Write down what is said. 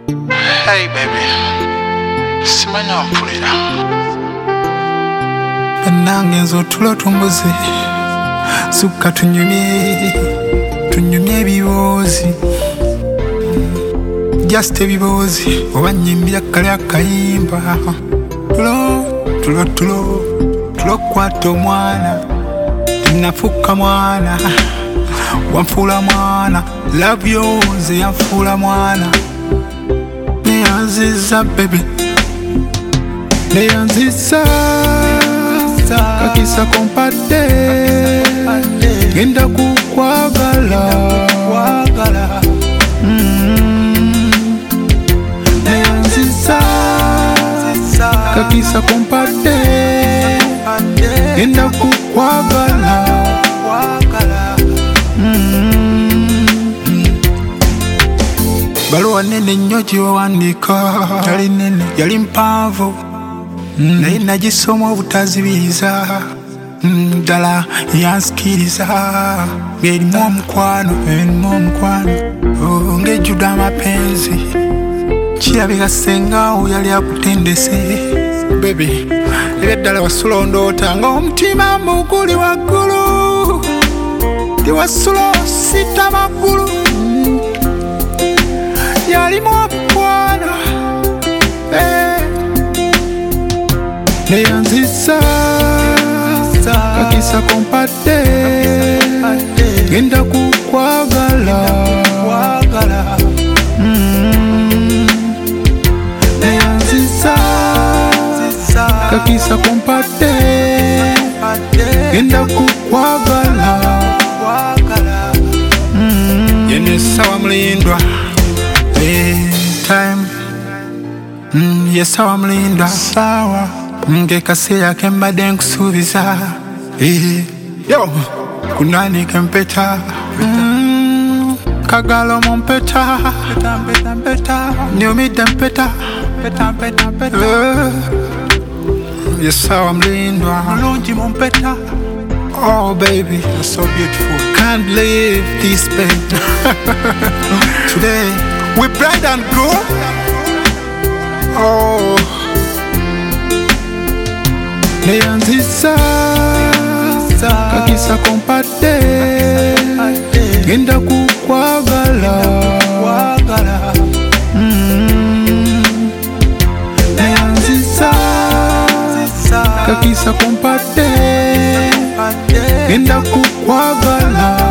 Hey baby, simanya wampulira nange nz'otulo tumbuze sukka tunyumye ebiboozi just ebiboozi oba nyimbira kale akayimba tulo kwata omwana nafuka mwana wanfuula mwana love yours yanfuula mwana neyanziza baby neyanziza kakisa kompadde genda kukwagala neyanziza kakisa kompadde genda kukwagala baluwa nene nnyo gyewawandiika yali nene yali mpanvu naye nagisoma obutazibiiza ddala yansikiriza ng'erimu omukwano ng'ejjudde amapenzi kirabika sengaawo yali akutendese bebe era ddala wasula ondoota ng'omutima muguli waggulu tiwasula osita maggulu yalimu omukwano neyanziza kakisa kompadde genda kukwagala neyanziza kakisa kompadde genda kukwagala yene sawa mulindwa time yesawa mulindwa sawa ngekaseera kembadde nkusuubiza yo kunanika mpeta kagalo mu mpeta nyumidde mpeta yesawa mulindwa mulungi mu mpeta. Oh baby, you're so beautiful. Can't believe this pain. Today we bride and groom. Oh, neyanziza kakisa kompadde genda kukwagala neyanziza kakisa kompadde genda kukwagala